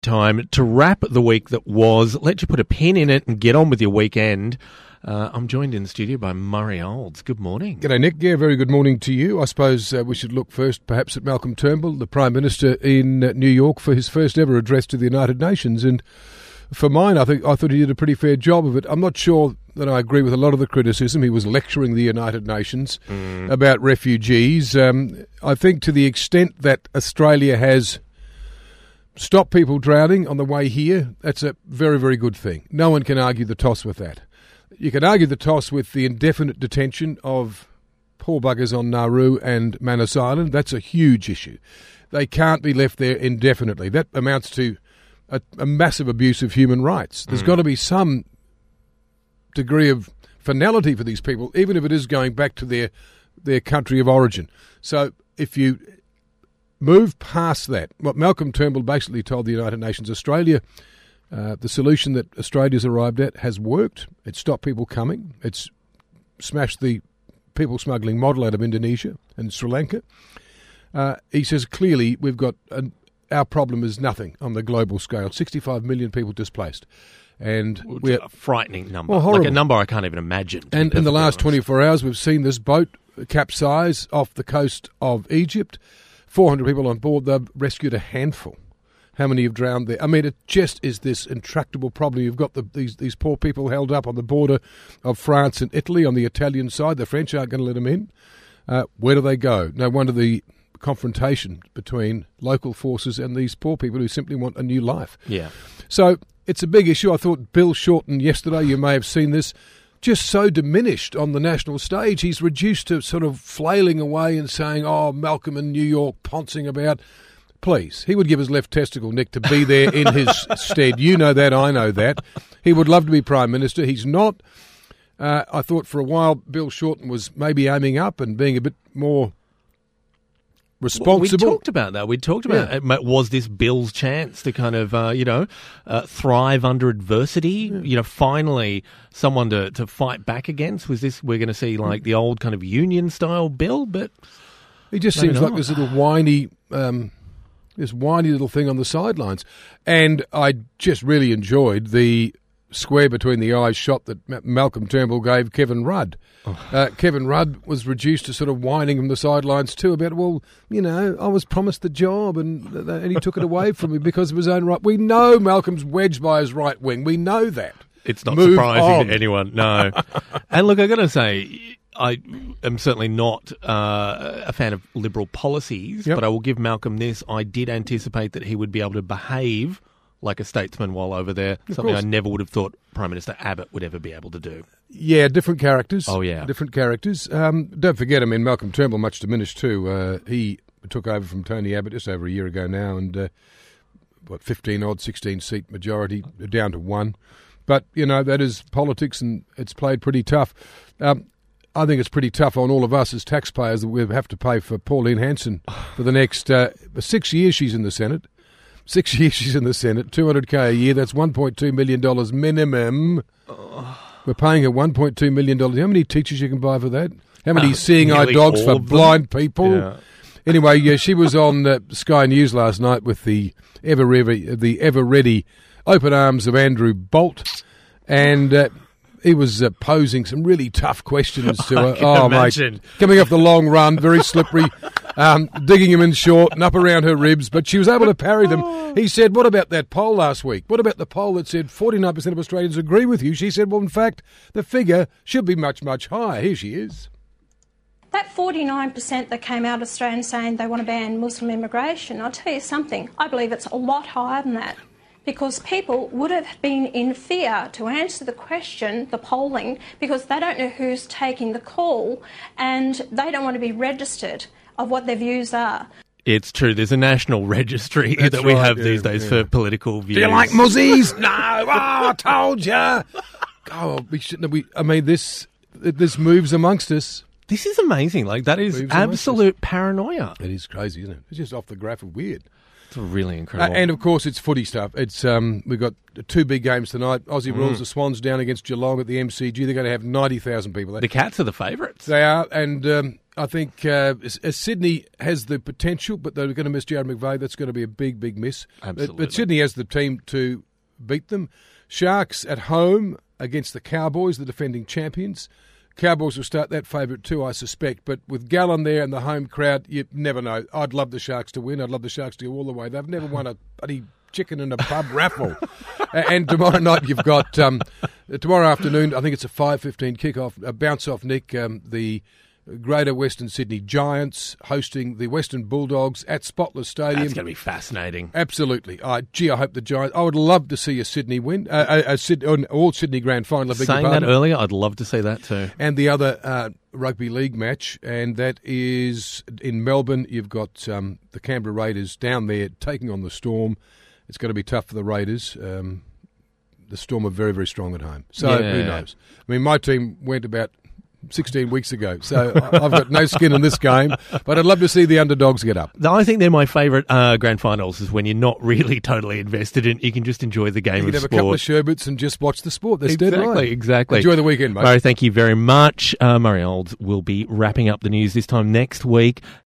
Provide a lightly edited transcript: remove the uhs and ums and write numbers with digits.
Time to wrap the week that was, let you put a pin in it and get on with your weekend. I'm joined in the studio by Murray Olds. Good morning. G'day, Nick. Yeah, very good morning to you. I suppose we should look first perhaps at Malcolm Turnbull, the Prime Minister in New York, for his first ever address to the United Nations. And for mine, I thought he did a pretty fair job of it. I'm not sure that I agree with a lot of the criticism. He was lecturing the United Nations about refugees. I think to the extent that Australia has stop people drowning on the way here, that's a very, very good thing. No one can argue the toss with that. You can argue the toss with the indefinite detention of poor buggers on Nauru and Manus Island. That's a huge issue. They can't be left there indefinitely. That amounts to a massive abuse of human rights. There's got to be some degree of finality for these people, even if it is going back to their country of origin. So if you move past that, what Malcolm Turnbull basically told the United Nations, Australia, the solution that Australia's arrived at has worked. It's stopped people coming. It's smashed the people smuggling model out of Indonesia and Sri Lanka. He says clearly we've got our problem is nothing on the global scale. 65 million people displaced. And we're a frightening number. Well, like a number I can't even imagine. And in the last 24 hours, we've seen this boat capsize off the coast of Egypt. 400 people on board. They've rescued a handful. How many have drowned there? I mean, it just is this intractable problem. You've got these poor people held up on the border of France and Italy on the Italian side. The French aren't going to let them in. Where do they go? No wonder the confrontation between local forces and these poor people who simply want a new life. Yeah. So it's a big issue. I thought Bill Shorten yesterday, you may have seen this, just so diminished on the national stage. He's reduced to sort of flailing away and saying, oh, Malcolm in New York, poncing about. Please, he would give his left testicle, Nick, to be there in his stead. You know that, I know that. He would love to be Prime Minister. He's not. I thought for a while Bill Shorten was maybe aiming up and being a bit more responsible. We talked about that. We talked about was this Bill's chance to kind of, thrive under adversity? Yeah. Finally someone to fight back against? Was this, we're going to see like the old kind of union-style Bill? But he just seems like this little whiny little thing on the sidelines. And I just really enjoyed the square between the eyes shot that Malcolm Turnbull gave Kevin Rudd. Kevin Rudd was reduced to sort of whining from the sidelines too about, well, I was promised the job and he took it away from me because of his own right. We know Malcolm's wedged by his right wing. We know that. It's not surprising to anyone, no. And look, I got to say, I am certainly not a fan of Liberal policies, but I will give Malcolm this. I did anticipate that he would be able to behave like a statesman while over there, something I never would have thought Prime Minister Abbott would ever be able to do. Yeah, different characters. Oh, yeah. Different characters. Don't forget, Malcolm Turnbull, much diminished too. He took over from Tony Abbott just over a year ago now, and 16-seat majority, down to one. But, that is politics, and it's played pretty tough. I think it's pretty tough on all of us as taxpayers that we have to pay for Pauline Hanson for the next 6 years she's in the Senate. 6 years she's in the Senate, $200K a year, that's $1.2 million minimum. We're paying her $1.2 million. How many teachers you can buy for that? How many seeing eye dogs for blind people? Yeah. Anyway, she was on Sky News last night with the ever ready open arms of Andrew Bolt, and he was posing some really tough questions to her. Oh, mate. Coming off the long run, very slippery, digging him in short and up around her ribs, but she was able to parry them. He said, what about that poll last week? What about the poll that said 49% of Australians agree with you? She said, well, in fact, the figure should be much, much higher. Here she is. That 49% that came out of Australia saying they want to ban Muslim immigration, I'll tell you something, I believe it's a lot higher than that. Because people would have been in fear to answer the question, the polling, because they don't know who's taking the call and they don't want to be registered of what their views are. It's true. There's a national registry that we have these days for political views. Do you like muzzies? No. Oh, I told you. Oh, we shouldn't have. This moves amongst us. This is amazing. Like, that is absolute paranoia. It is crazy, isn't it? It's just off the graph of weird. It's really incredible. And, of course, it's footy stuff. It's we've got two big games tonight. Aussie Rules, the Swans down against Geelong at the MCG. They're going to have 90,000 people there. The Cats are the favourites. They are, and I think Sydney has the potential, but they're going to miss Jared McVeigh. That's going to be a big, big miss. Absolutely. But Sydney has the team to beat them. Sharks at home against the Cowboys, the defending champions. Cowboys will start that favourite too, I suspect. But with Gallen there and the home crowd, you never know. I'd love the Sharks to win. I'd love the Sharks to go all the way. They've never won a bloody chicken in a pub raffle. And tomorrow night you've got, tomorrow afternoon, I think it's a 5:15 kickoff, a bounce off, Nick, the Greater Western Sydney Giants hosting the Western Bulldogs at Spotless Stadium. That's going to be fascinating. Absolutely. I hope the Giants... I would love to see a Sydney win, all Sydney grand final. Saying that earlier, I'd love to see that too. And the other rugby league match, and that is in Melbourne. You've got the Canberra Raiders down there taking on the Storm. It's going to be tough for the Raiders. The Storm are very, very strong at home. So who knows? I mean, my team went about 16 weeks ago, so I've got no skin in this game, but I'd love to see the underdogs get up. I think they're my favourite grand finals, is when you're not really totally invested in, you can just enjoy the game of sport. You can have a couple of sherbets and just watch the sport. That's dead right. Exactly. Enjoy the weekend, mate. Murray, thank you very much. Murray Olds will be wrapping up the news this time next week.